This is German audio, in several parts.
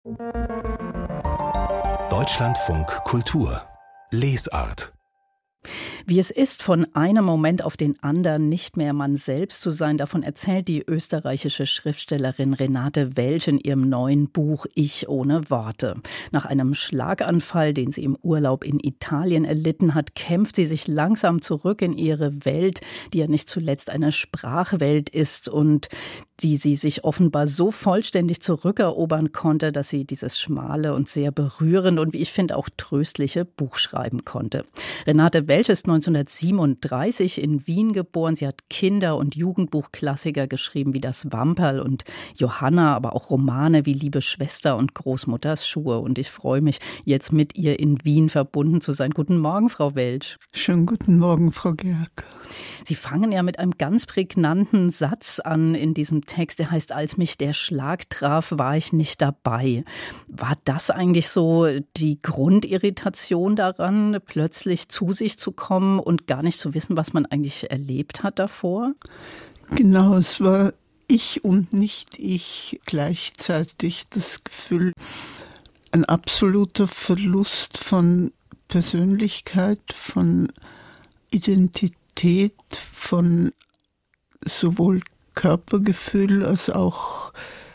Deutschlandfunk Kultur Lesart. Wie es ist, von einem Moment auf den anderen nicht mehr man selbst zu sein, davon erzählt die österreichische Schriftstellerin Renate Welsch in ihrem neuen Buch Ich ohne Worte. Nach einem Schlaganfall, den sie im Urlaub in Italien erlitten hat, kämpft sie sich langsam zurück in ihre Welt, die ja nicht zuletzt eine Sprachwelt ist und die sie sich offenbar so vollständig zurückerobern konnte, dass sie dieses schmale und sehr berührende und wie ich finde auch tröstliche Buch schreiben konnte. Renate Welsch ist 1937 in Wien geboren. Sie hat Kinder- und Jugendbuchklassiker geschrieben wie Das Wamperl und Johanna, aber auch Romane wie Liebe Schwester und Großmutters Schuhe. Und ich freue mich, jetzt mit ihr in Wien verbunden zu sein. Guten Morgen, Frau Welsch. Schönen guten Morgen, Frau Gerg. Sie fangen ja mit einem ganz prägnanten Satz an in diesem Text. Der heißt, als mich der Schlag traf, war ich nicht dabei. War das eigentlich so die Grundirritation daran, plötzlich zu sich zu kommen und gar nicht zu wissen, was man eigentlich erlebt hat davor? Genau, es war ich und nicht ich gleichzeitig. Das Gefühl, ein absoluter Verlust von Persönlichkeit, von Identität, von sowohl Körpergefühl als auch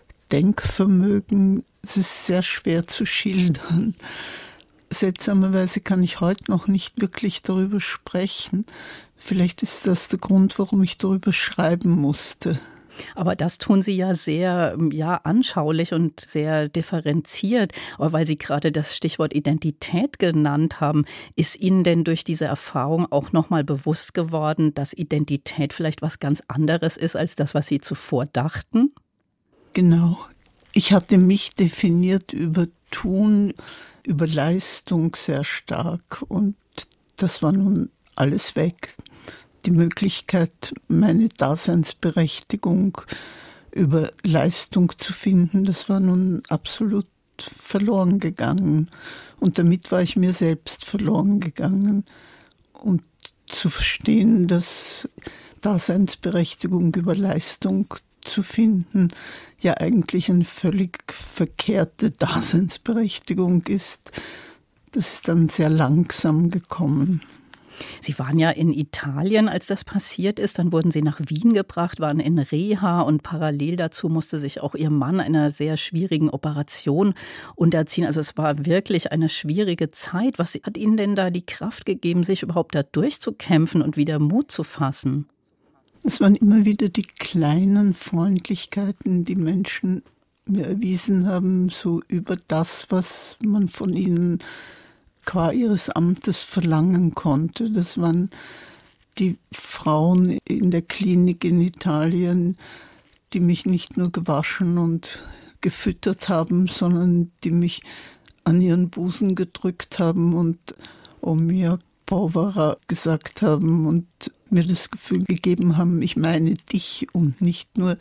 Denkvermögen. Es ist sehr schwer zu schildern. Seltsamerweise kann ich heute noch nicht wirklich darüber sprechen. Vielleicht ist das der Grund, warum ich darüber schreiben musste. Aber das tun Sie ja sehr anschaulich und sehr differenziert. Aber weil Sie gerade das Stichwort Identität genannt haben, ist Ihnen denn durch diese Erfahrung auch nochmal bewusst geworden, dass Identität vielleicht was ganz anderes ist als das, was Sie zuvor dachten? Genau. Ich hatte mich definiert über Tun, über Leistung sehr stark und das war nun alles weg. Die Möglichkeit, meine Daseinsberechtigung über Leistung zu finden, das war nun absolut verloren gegangen. Und damit war ich mir selbst verloren gegangen. Und zu verstehen, dass Daseinsberechtigung über Leistung zu finden, ja eigentlich eine völlig verkehrte Daseinsberechtigung ist, das ist dann sehr langsam gekommen. Sie waren ja in Italien, als das passiert ist. Dann wurden Sie nach Wien gebracht, waren in Reha und parallel dazu musste sich auch Ihr Mann einer sehr schwierigen Operation unterziehen. Also es war wirklich eine schwierige Zeit. Was hat Ihnen denn da die Kraft gegeben, sich überhaupt da durchzukämpfen und wieder Mut zu fassen? Es waren immer wieder die kleinen Freundlichkeiten, die Menschen mir erwiesen haben, so über das, was man von ihnen qua ihres Amtes verlangen konnte. Das waren die Frauen in der Klinik in Italien, die mich nicht nur gewaschen und gefüttert haben, sondern die mich an ihren Busen gedrückt haben und "O mia povera" gesagt haben und mir das Gefühl gegeben haben, ich meine dich und nicht nur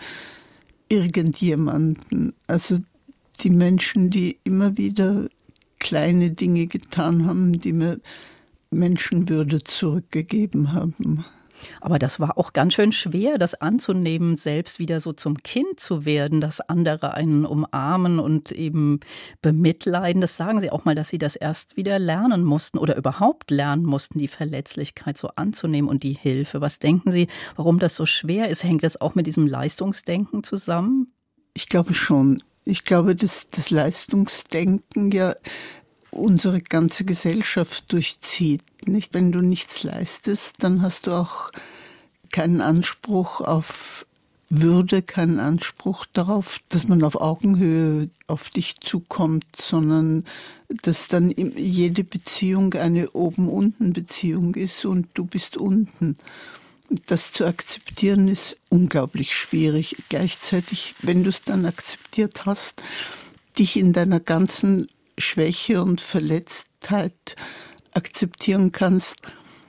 irgendjemanden. Also die Menschen, die immer wieder kleine Dinge getan haben, die mir Menschenwürde zurückgegeben haben. Aber das war auch ganz schön schwer, das anzunehmen, selbst wieder so zum Kind zu werden, dass andere einen umarmen und eben bemitleiden. Das sagen Sie auch mal, dass Sie das erst wieder lernen mussten oder überhaupt lernen mussten, die Verletzlichkeit so anzunehmen und die Hilfe. Was denken Sie, warum das so schwer ist? Hängt das auch mit diesem Leistungsdenken zusammen? Ich glaube schon. Ich glaube, dass das Leistungsdenken ja unsere ganze Gesellschaft durchzieht. Nicht? Wenn du nichts leistest, dann hast du auch keinen Anspruch auf Würde, keinen Anspruch darauf, dass man auf Augenhöhe auf dich zukommt, sondern dass dann jede Beziehung eine Oben-Unten-Beziehung ist und du bist unten. Das zu akzeptieren ist unglaublich schwierig. Gleichzeitig, wenn du es dann akzeptiert hast, dich in deiner ganzen Schwäche und Verletztheit akzeptieren kannst.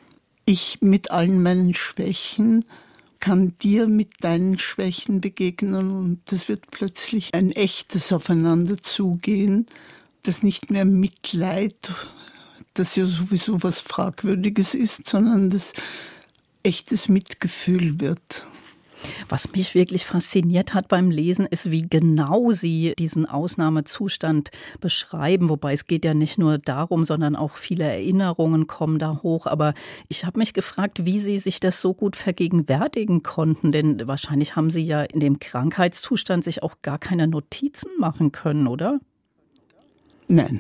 Ich mit allen meinen Schwächen kann dir mit deinen Schwächen begegnen und das wird plötzlich ein echtes Aufeinander zugehen, das nicht mehr Mitleid, das ja sowieso was Fragwürdiges ist, sondern das echtes Mitgefühl wird. Was mich wirklich fasziniert hat beim Lesen, ist, wie genau Sie diesen Ausnahmezustand beschreiben. Wobei es geht ja nicht nur darum, sondern auch viele Erinnerungen kommen da hoch. Aber ich habe mich gefragt, wie Sie sich das so gut vergegenwärtigen konnten. Denn wahrscheinlich haben Sie ja in dem Krankheitszustand sich auch gar keine Notizen machen können, oder? Nein,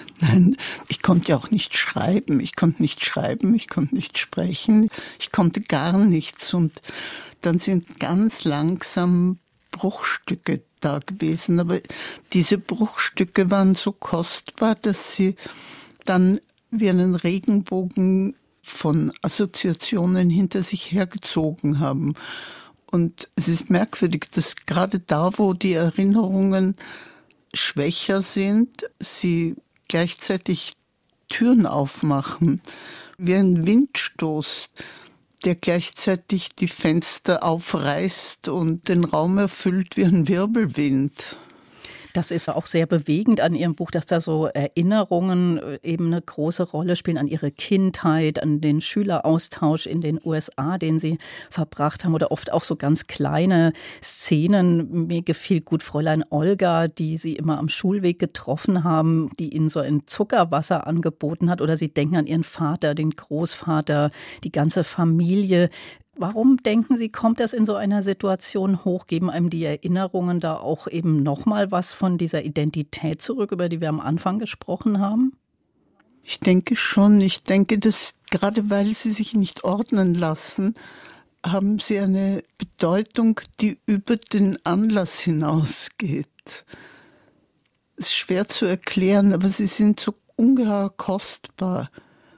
ich konnte ja auch nicht schreiben. Ich konnte nicht sprechen. Ich konnte gar nichts. Und dann sind ganz langsam Bruchstücke da gewesen. Aber diese Bruchstücke waren so kostbar, dass sie dann wie einen Regenbogen von Assoziationen hinter sich hergezogen haben. Und es ist merkwürdig, dass gerade da, wo die Erinnerungen schwächer sind, sie gleichzeitig Türen aufmachen, wie ein Windstoß, der gleichzeitig die Fenster aufreißt und den Raum erfüllt wie ein Wirbelwind. Das ist auch sehr bewegend an Ihrem Buch, dass da so Erinnerungen eben eine große Rolle spielen an Ihre Kindheit, an den Schüleraustausch in den USA, den Sie verbracht haben, oder oft auch so ganz kleine Szenen. Mir gefiel gut Fräulein Olga, die Sie immer am Schulweg getroffen haben, die Ihnen so ein Zuckerwasser angeboten hat, oder Sie denken an Ihren Vater, den Großvater, die ganze Familie. Warum denken Sie, kommt das in so einer Situation hoch? Geben einem die Erinnerungen da auch eben nochmal was von dieser Identität zurück, über die wir am Anfang gesprochen haben? Ich denke schon. Ich denke, dass gerade weil sie sich nicht ordnen lassen, haben sie eine Bedeutung, die über den Anlass hinausgeht. Es ist schwer zu erklären, aber sie sind so ungeheuer kostbar.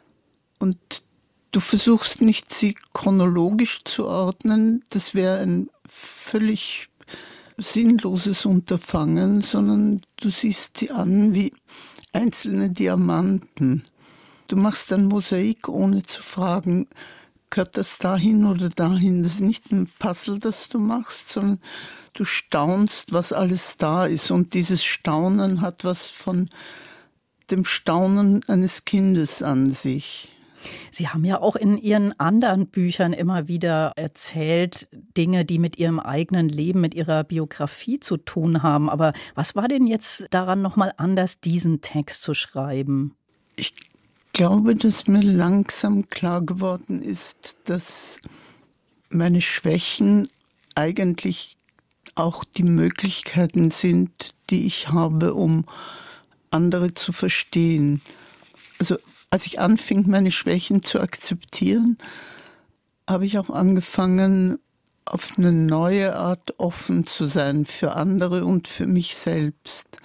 Und du versuchst nicht, sie chronologisch zu ordnen, das wäre ein völlig sinnloses Unterfangen, sondern du siehst sie an wie einzelne Diamanten. Du machst ein Mosaik, ohne zu fragen, gehört das dahin oder dahin. Das ist nicht ein Puzzle, das du machst, sondern du staunst, was alles da ist. Und dieses Staunen hat was von dem Staunen eines Kindes an sich. Sie haben ja auch in Ihren anderen Büchern immer wieder erzählt, Dinge, die mit Ihrem eigenen Leben, mit Ihrer Biografie zu tun haben. Aber was war denn jetzt daran nochmal anders, diesen Text zu schreiben? Ich glaube, dass mir langsam klar geworden ist, dass meine Schwächen eigentlich auch die Möglichkeiten sind, die ich habe, um andere zu verstehen. Also als ich anfing, meine Schwächen zu akzeptieren, habe ich auch angefangen, auf eine neue Art offen zu sein für andere und für mich selbst.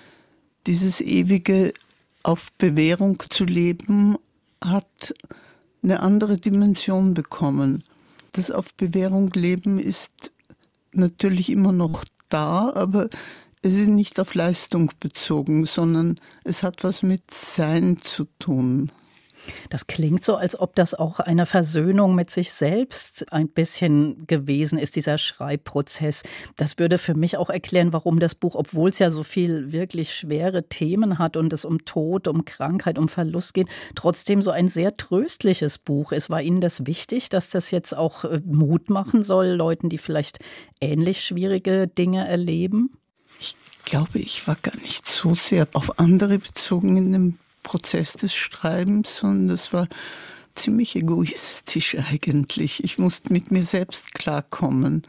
Dieses ewige auf Bewährung zu leben, hat eine andere Dimension bekommen. Das auf Bewährung leben ist natürlich immer noch da, aber es ist nicht auf Leistung bezogen, sondern es hat was mit Sein zu tun. Das klingt so, als ob das auch eine Versöhnung mit sich selbst ein bisschen gewesen ist, dieser Schreibprozess. Das würde für mich auch erklären, warum das Buch, obwohl es ja so viel wirklich schwere Themen hat und es um Tod, um Krankheit, um Verlust geht, trotzdem so ein sehr tröstliches Buch ist. War Ihnen das wichtig, dass das jetzt auch Mut machen soll, Leuten, die vielleicht ähnlich schwierige Dinge erleben? Ich glaube, ich war gar nicht so sehr auf andere bezogen in dem Prozess des Schreibens, sondern das war ziemlich egoistisch eigentlich. Ich musste mit mir selbst klarkommen.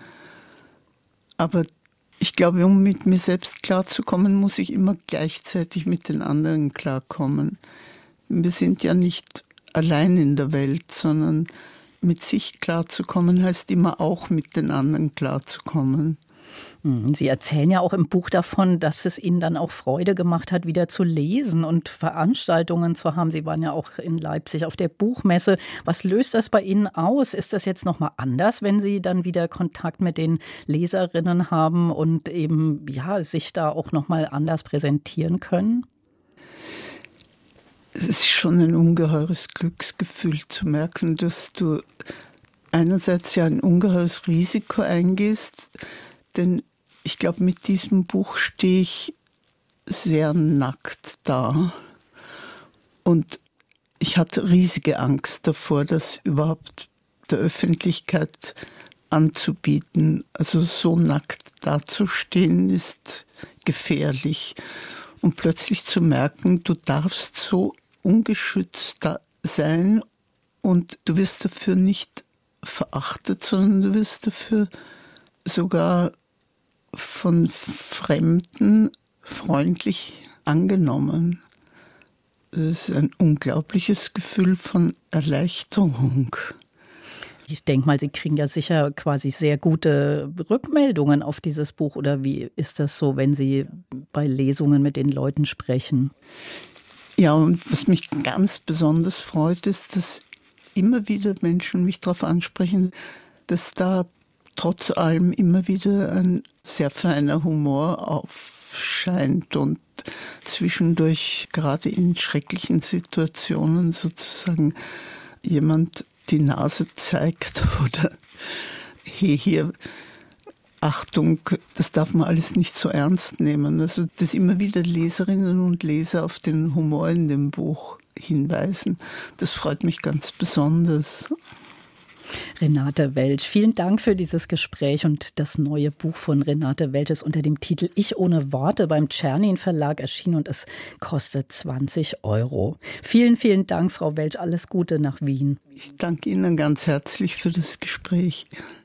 Aber ich glaube, um mit mir selbst klarzukommen, muss ich immer gleichzeitig mit den anderen klarkommen. Wir sind ja nicht allein in der Welt, sondern mit sich klarzukommen heißt immer auch mit den anderen klarzukommen. Sie erzählen ja auch im Buch davon, dass es Ihnen dann auch Freude gemacht hat, wieder zu lesen und Veranstaltungen zu haben. Sie waren ja auch in Leipzig auf der Buchmesse. Was löst das bei Ihnen aus? Ist das jetzt nochmal anders, wenn Sie dann wieder Kontakt mit den Leserinnen haben und eben ja sich da auch nochmal anders präsentieren können? Es ist schon ein ungeheures Glücksgefühl zu merken, dass du einerseits ja ein ungeheures Risiko eingehst, denn ich glaube, mit diesem Buch stehe ich sehr nackt da. Und ich hatte riesige Angst davor, das überhaupt der Öffentlichkeit anzubieten. Also so nackt dazustehen ist gefährlich. Und plötzlich zu merken, du darfst so ungeschützt da sein und du wirst dafür nicht verachtet, sondern du wirst dafür sogar von Fremden freundlich angenommen. Das ist ein unglaubliches Gefühl von Erleichterung. Ich denke mal, Sie kriegen ja sicher quasi sehr gute Rückmeldungen auf dieses Buch. Oder wie ist das so, wenn Sie bei Lesungen mit den Leuten sprechen? Ja, und was mich ganz besonders freut, ist, dass immer wieder Menschen mich darauf ansprechen, dass da trotz allem immer wieder ein sehr feiner Humor aufscheint und zwischendurch gerade in schrecklichen Situationen sozusagen jemand die Nase zeigt oder hey, hier, Achtung, das darf man alles nicht so ernst nehmen. Also, dass immer wieder Leserinnen und Leser auf den Humor in dem Buch hinweisen, das freut mich ganz besonders. Renate Welsch, vielen Dank für dieses Gespräch und das neue Buch von Renate Welsch ist unter dem Titel Ich ohne Worte beim Czernin Verlag erschienen und es kostet 20 €. Vielen, vielen Dank, Frau Welsch. Alles Gute nach Wien. Ich danke Ihnen ganz herzlich für das Gespräch.